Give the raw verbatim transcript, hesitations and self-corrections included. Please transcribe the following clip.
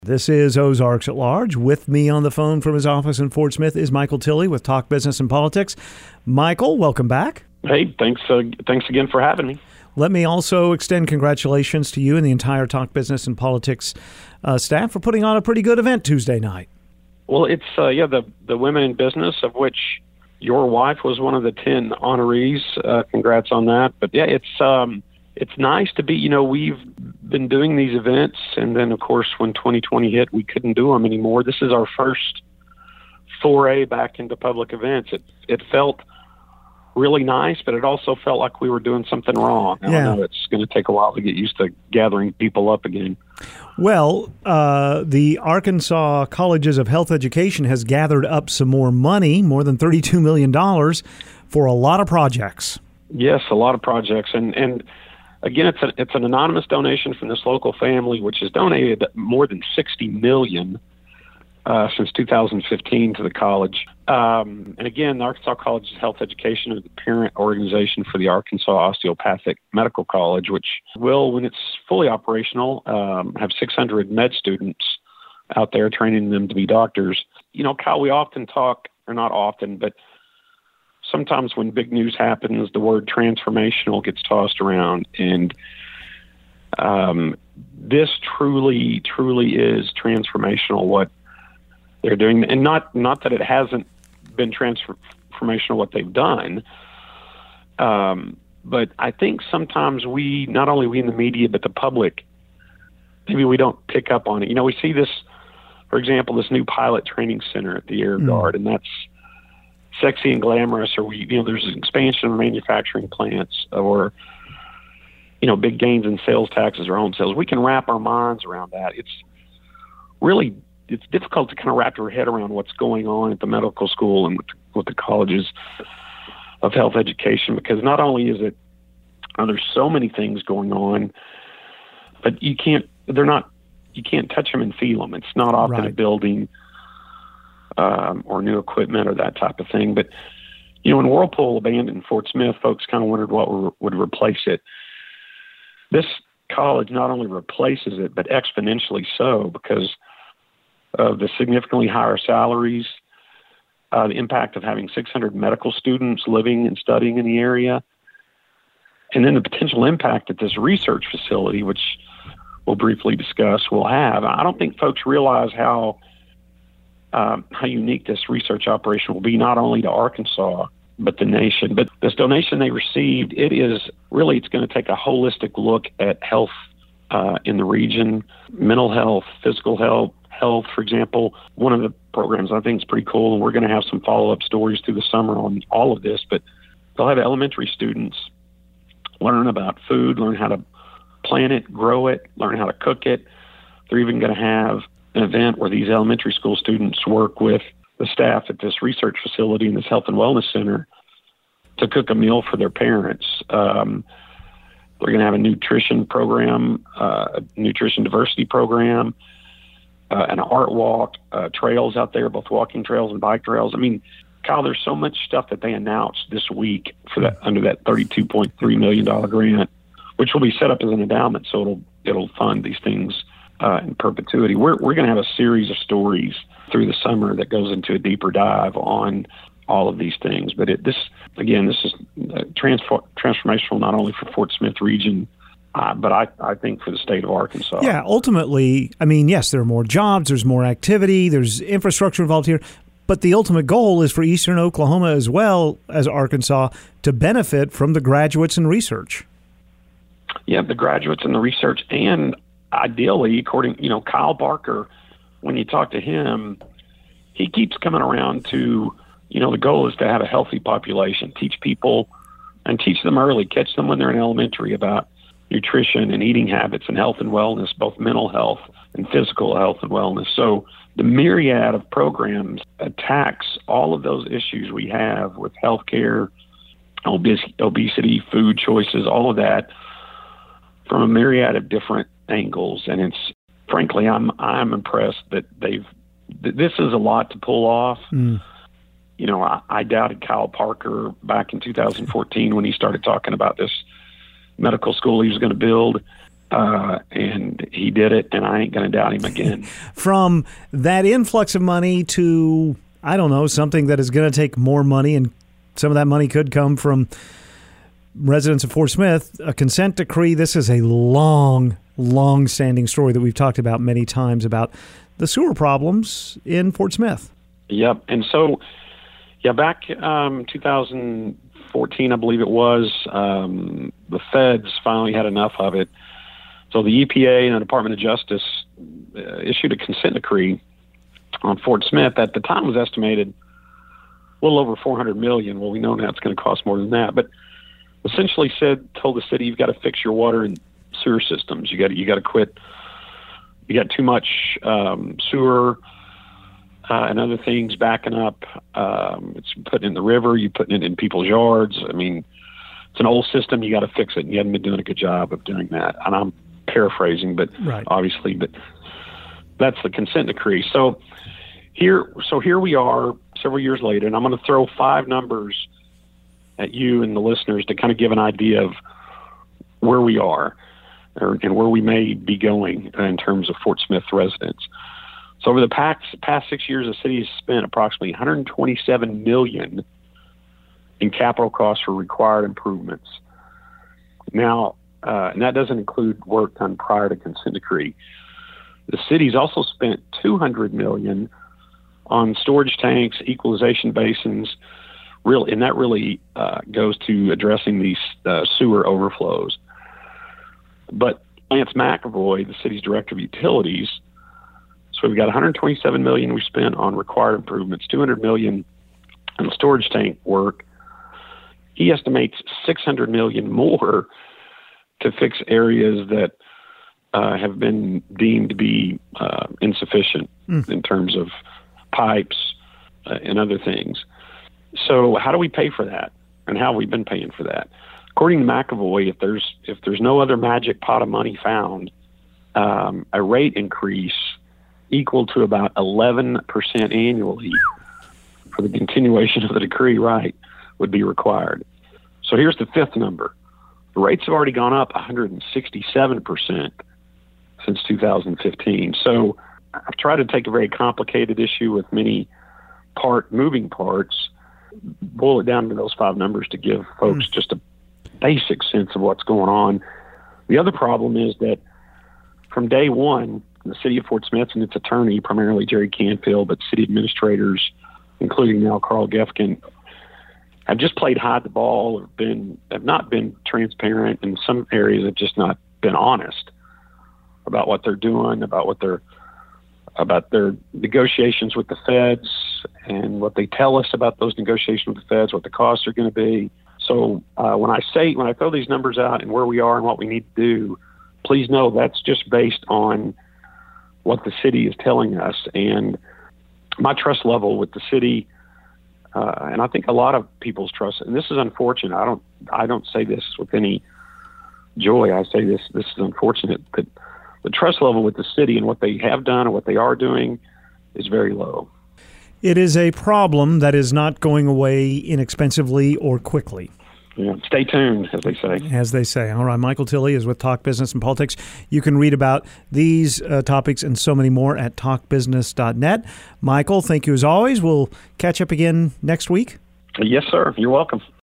This is Ozarks at Large. With me on the phone from his office in Fort Smith is Michael Tilley with Talk Business and Politics. Michael, welcome back. Hey, thanks uh, thanks again for having me. Let me also extend congratulations to you and the entire Talk Business and Politics uh, staff for putting on a pretty good event Tuesday night. Well, it's, uh, yeah, the, the Women in Business, of which your wife was one of the ten honorees. Uh, congrats on that. But, yeah, it's um, it's nice to be, you know, we've been doing these events, and then, of course, when twenty twenty hit, we couldn't do them anymore. This is our first foray back into public events. It it felt really nice, but it also felt like we were doing something wrong. I yeah. know it's going to take a while to get used to gathering people up again. Well, uh, the Arkansas Colleges of Health Education has gathered up some more money, more than thirty-two million dollars, for a lot of projects. Yes, a lot of projects. And, and again, it's, a, it's an anonymous donation from this local family, which has donated more than sixty million dollars uh, since two thousand fifteen to the college. Um, and again, the Arkansas College of Health Education is the parent organization for the Arkansas Osteopathic Medical College, which will, when it's fully operational, um, have six hundred med students out there training them to be doctors. You know, Kyle, we often talk, or not often, but sometimes when big news happens, the word transformational gets tossed around. And um, this truly, truly is transformational, what they're doing. And not, not that it hasn't been transformational what they've done. Um, but I think sometimes we, not only we in the media, but the public, maybe we don't pick up on it. You know, we see this, for example, this new pilot training center at the Air Guard, mm. and that's sexy and glamorous, or we, you know, there's an expansion of manufacturing plants, or, you know, big gains in sales taxes or home sales. We can wrap our minds around that. It's really, it's difficult to kind of wrap your head around what's going on at the medical school and with, with the colleges of health education, because not only is it, uh, there's so many things going on, but you can't, they're not, you can't touch them and feel them. It's not often right. a building um, or new equipment or that type of thing. But, you know, when Whirlpool abandoned Fort Smith, folks kind of wondered what would, would replace it. This college not only replaces it, but exponentially so, because of the significantly higher salaries, uh, the impact of having six hundred medical students living and studying in the area, and then the potential impact that this research facility, which we'll briefly discuss, will have. I don't think folks realize how um, how unique this research operation will be, not only to Arkansas, but the nation. But this donation they received, it is really, it's going to take a holistic look at health uh, in the region, mental health, physical health, health, for example. One of the programs I think is pretty cool, and we're going to have some follow-up stories through the summer on all of this, but they'll have elementary students learn about food, learn how to plant it, grow it, learn how to cook it. They're even going to have an event where these elementary school students work with the staff at this research facility in this health and wellness center to cook a meal for their parents. Um, they're going to have a nutrition program, uh, a nutrition diversity program, uh, an art walk, uh, trails out there, both walking trails and bike trails. I mean, Kyle, there's so much stuff that they announced this week for that under that thirty-two point three million dollars grant, which will be set up as an endowment, so it'll it'll fund these things uh, in perpetuity. We're we're going to have a series of stories through the summer that goes into a deeper dive on all of these things. But it, this again, this is uh, transfor- transformational not only for Fort Smith region, uh, but I, I think for the state of Arkansas. Yeah, ultimately, I mean, yes, there are more jobs, there's more activity, there's infrastructure involved here. But the ultimate goal is for Eastern Oklahoma as well as Arkansas to benefit from the graduates and research. Yeah, the graduates and the research, and ideally, according, you know, Kyle Barker, when you talk to him, he keeps coming around to, you know, the goal is to have a healthy population, teach people and teach them early, catch them when they're in elementary about nutrition and eating habits and health and wellness, both mental health and physical health and wellness. So the myriad of programs attacks all of those issues we have with healthcare, obes- obesity, food choices, all of that from a myriad of different angles. And it's, frankly, I'm I'm impressed that they've, th- this is a lot to pull off. Mm. You know, I, I doubted Kyle Parker back in two thousand fourteen when he started talking about this medical school he was going to build. uh, and he did it, and I ain't going to doubt him again. From that influx of money to, I don't know, something that is going to take more money, and some of that money could come from residents of Fort Smith, a consent decree. This is a long, long-standing story that we've talked about many times about the sewer problems in Fort Smith. Yep. And so, yeah, back um, two thousand fourteen, I believe it was, um, the feds finally had enough of it. So the E P A and the Department of Justice uh, issued a consent decree on Fort Smith. At the time was estimated a little over four hundred million dollars. Well, we know now it's going to cost more than that, but essentially said, told the city, you've got to fix your water and sewer systems. You got to, you got to quit. You got too much um, sewer uh, and other things backing up. Um, it's putting it in the river. You putting it in people's yards. I mean, it's an old system. You got to fix it. And you haven't been doing a good job of doing that. And I'm paraphrasing, but right. obviously, but that's the consent decree. So here, so here we are several years later, and I'm going to throw five numbers at you and the listeners to kind of give an idea of where we are or, and where we may be going in terms of Fort Smith residents. So over the past, past six years, the city has spent approximately one hundred twenty-seven million dollars in capital costs for required improvements. Now, uh, and that doesn't include work done prior to consent decree. The city's also spent two hundred million dollars on storage tanks, equalization basins, real, and that really uh, goes to addressing these uh, sewer overflows. But Lance McAvoy, the city's director of utilities, so we've got one hundred twenty-seven million dollars we spent on required improvements, two hundred million dollars on storage tank work. He estimates six hundred million dollars more to fix areas that uh, have been deemed to be uh, insufficient mm. in terms of pipes uh, and other things. So how do we pay for that, and how have we been paying for that? According to McAvoy, if there's if there's no other magic pot of money found, um, a rate increase equal to about eleven percent annually for the continuation of the decree right would be required. So here's the fifth number. The rates have already gone up one hundred sixty-seven percent since two thousand fifteen. So I've tried to take a very complicated issue with many part moving parts, boil it down to those five numbers to give folks mm. just a basic sense of what's going on. The other problem is that from day one, the city of Fort Smith and its attorney, primarily Jerry Canfield, but city administrators, including now Carl Gefkin, have just played hide the ball, have been have not been transparent, in some areas have just not been honest about what they're doing, about what they're about their negotiations with the feds and what they tell us about those negotiations with the feds, what the costs are going to be. So uh, when I say, when I throw these numbers out and where we are and what we need to do, please know that's just based on what the city is telling us. And my trust level with the city, uh, and I think a lot of people's trust, and this is unfortunate. I don't, I don't say this with any joy. I say this, this is unfortunate, that the trust level with the city and what they have done and what they are doing is very low. It is a problem that is not going away inexpensively or quickly. Yeah, stay tuned, as they say. As they say. All right, Michael Tilley is with Talk Business and Politics. You can read about these uh, topics and so many more at talk business dot net. Michael, thank you as always. We'll catch up again next week. Yes, sir. You're welcome.